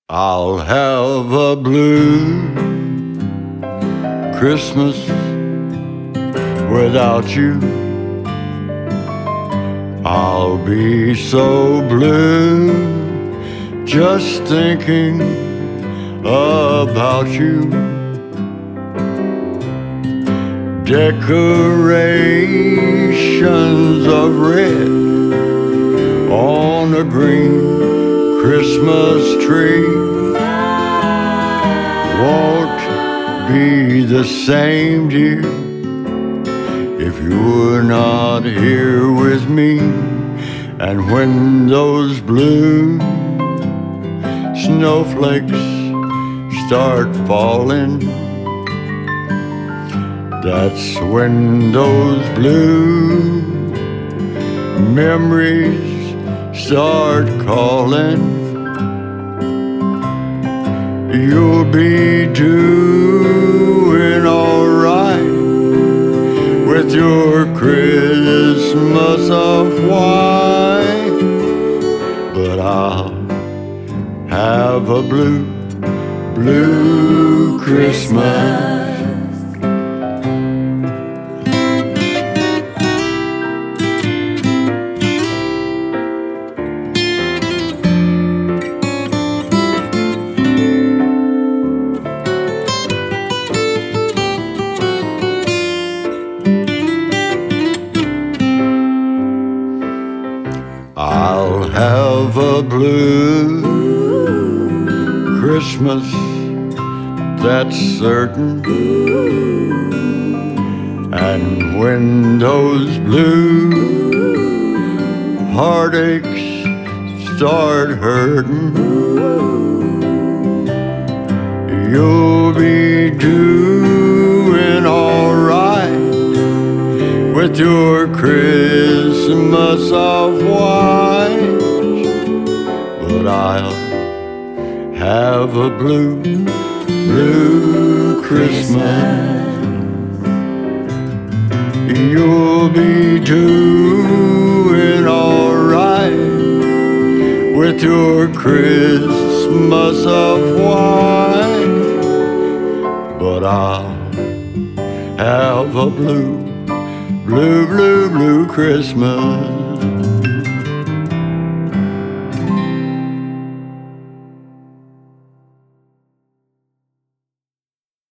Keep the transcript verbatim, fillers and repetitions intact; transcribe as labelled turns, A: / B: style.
A: I'll have a blue Christmas without you. I'll be so blue just thinking about you. Decorations of red on a green Christmas tree won't be the same, dear, if you're not here with me. And when those blue snowflakes start falling, that's when those blue memories start calling. You'll be doing alright with your Christmas of white, but I'll have a blue, blue Christmas. I'll have a blue Christmas, that's certain. And when those blue heartaches start hurting, you'll be doing alright with your Christmas of white, but I'll have a blue, blue Christmas. You'll be doing alright with your Christmas of white, but I'll have a blue, blue, blue, blue Christmas.